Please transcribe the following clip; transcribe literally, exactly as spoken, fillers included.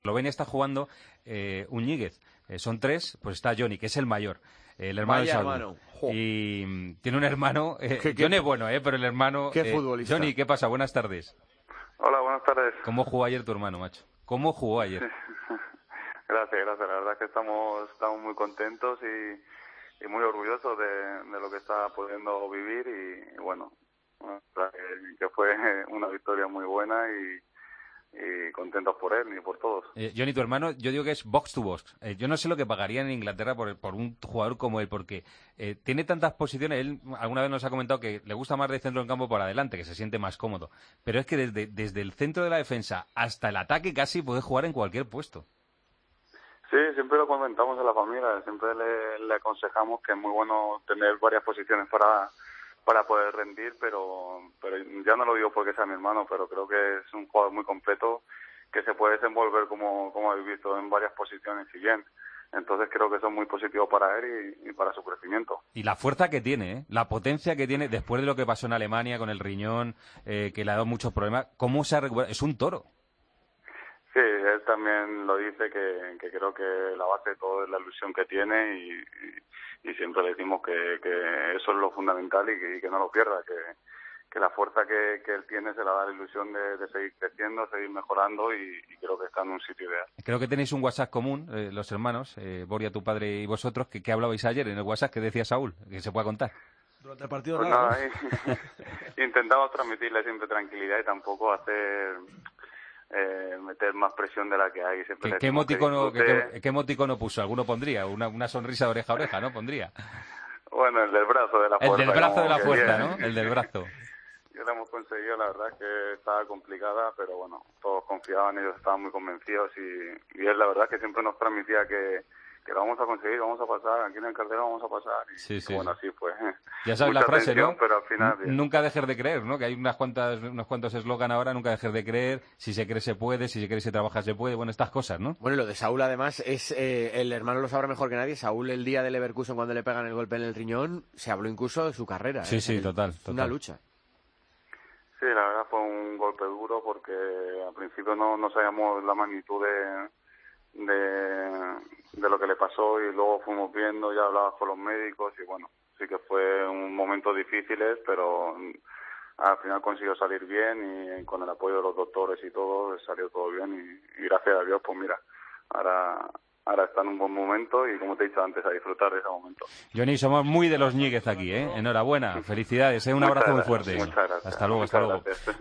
Eslovenia está jugando eh, un Ñíguez. Eh, son tres, pues está Johnny, que es el mayor. El hermano Vaya de Saúl. hermano. Y mm, tiene un hermano. Eh, ¿Qué, qué, Johnny es bueno, eh, pero el hermano. Qué eh, futbolista. Johnny, ¿qué pasa? Buenas tardes. Hola, buenas tardes. ¿Cómo jugó ayer tu hermano, macho? ¿Cómo jugó ayer? Gracias, gracias. La verdad es que estamos, estamos muy contentos y, y muy orgullosos de, de lo que está pudiendo vivir y, y bueno, que, que fue una victoria muy buena y, y contentos por él y por todos. Eh, Johnny, tu hermano, yo digo que es box to box. Eh, yo no sé lo que pagarían en Inglaterra por, por un jugador como él, porque eh, tiene tantas posiciones. Él alguna vez nos ha comentado que le gusta más de centro del campo por adelante, que se siente más cómodo. Pero es que desde, desde el centro de la defensa hasta el ataque casi puede jugar en cualquier puesto. Sí, siempre lo comentamos en la familia, siempre le, le aconsejamos que es muy bueno tener varias posiciones para para poder rendir, pero pero ya no lo digo porque sea mi hermano, pero creo que es un jugador muy completo que se puede desenvolver como, como habéis visto en varias posiciones y bien. Entonces creo que eso es muy positivo para él y, y para su crecimiento. Y la fuerza que tiene, ¿eh? La potencia que tiene después de lo que pasó en Alemania con el riñón, eh, que le ha dado muchos problemas. ¿Cómo se ha recuperado? Es un toro. Sí, él también lo dice, que, que creo que la base de todo es la ilusión que tiene y, y, y siempre le decimos que, que eso es lo fundamental y que, y que no lo pierda, que, que la fuerza que, que él tiene se la da la ilusión de, de seguir creciendo, seguir mejorando y, y creo que está en un sitio ideal. Creo que tenéis un WhatsApp común, eh, los hermanos, eh, Boria, tu padre y vosotros, que, que hablabais ayer en el WhatsApp que decía Saúl, que se pueda contar. Durante el partido Pues nada, nada, ¿no? Intentamos transmitirle siempre tranquilidad y tampoco hacer... Eh, meter más presión de la que hay. ¿Qué, qué, emoticono, que ¿Qué, qué emoticono puso? ¿Alguno pondría? Una, una sonrisa de oreja a oreja, ¿no? Pondría. Bueno, el del brazo de la fuerza. El del brazo de la fuerza, ¿no? El del brazo. Ya lo hemos conseguido, la verdad es que estaba complicada, pero bueno, todos confiaban, ellos estaban muy convencidos y, y él la verdad es que siempre nos transmitía que, que lo vamos a conseguir, vamos a pasar, aquí en el Calderón vamos a pasar. Y, sí, sí, y bueno, sí. así fue. Ya sabes la frase, tensión, ¿no? Pero al final, bien. Nunca dejes de creer, ¿no? Que hay unas cuantas, unos cuantos eslogan ahora, nunca dejes de creer, si se cree se puede, si se cree se trabaja se puede, bueno, estas cosas, ¿no? Bueno, y lo de Saúl además es, eh, el hermano lo sabrá mejor que nadie, Saúl el día del Leverkusen cuando le pegan el golpe en el riñón, se habló incluso de su carrera. Sí, ¿eh? sí, el, total, total. Una lucha. Sí, la verdad fue un golpe duro porque al principio no, no sabíamos la magnitud de, de, de lo que le pasó y luego fuimos viendo, ya hablaba con los médicos y bueno, sí que fue un momento difícil, pero al final consiguió salir bien y con el apoyo de los doctores y todo, salió todo bien y, y gracias a Dios, pues mira, ahora... Ahora está en un buen momento y, como te he dicho antes, a disfrutar de ese momento. Johnny, somos muy de los Ñíguez aquí, ¿eh? Enhorabuena, felicidades, ¿eh? Un Muchas abrazo gracias, muy fuerte. Muchas gracias. Hasta luego, Muchas hasta luego. Gracias.